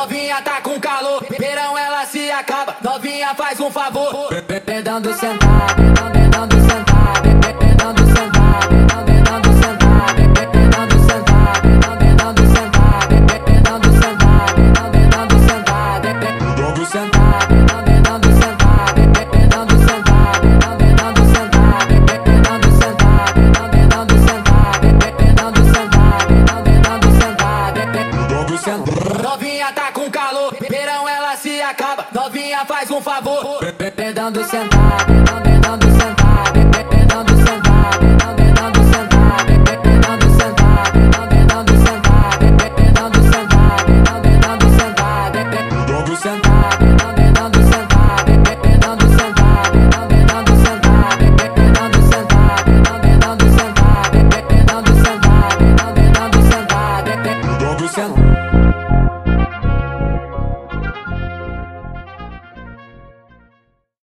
Novinha tá com calor, verão ela se acaba. Novinha faz um favor, pedando sentar, pedando sentar, pedando sentar, pedando sentar, pedando sentar, pedando sentar, pedando sentar, pedando sentar, pedando sentar, pedando sentar, pedando sentar, pedando sentar, pedando sentar, pedando sentar, pedando sentar, pedando sentar. Novinha tá com calor, verão ela se acaba. Novinha faz um favor, pedando sentar, pedando sentar.